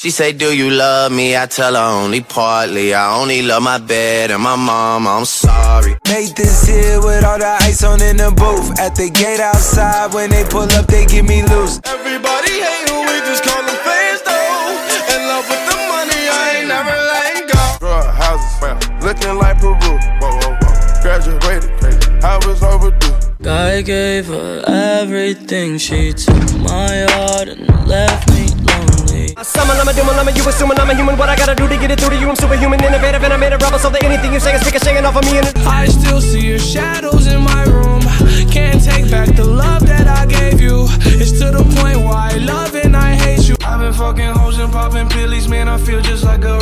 She say, do you love me? I tell her only partly. I only love my bed and my mom, I'm sorry. Made this here with all the ice on in the booth. At the gate outside, when they pull up, they give me loose. Everybody hate who we just call them fans though. In love with the money, I ain't never letting go. Drug houses, fam, looking like Peru. Whoa, whoa, whoa. Graduated, crazy, I was overdue. I gave her everything. She took my heart and left me lonely. Summon, I'm a doom, I'm a you assuming I'm a human. What I gotta do to get it through to you? I'm superhuman, innovative, and I made a rubber so that anything you say is ricocheting off of me. And I still see your shadows in my room. Can't take back the love that I gave you. It's to the point where I love and I hate you. I've been fucking hoes and popping pillies, man, I feel just like a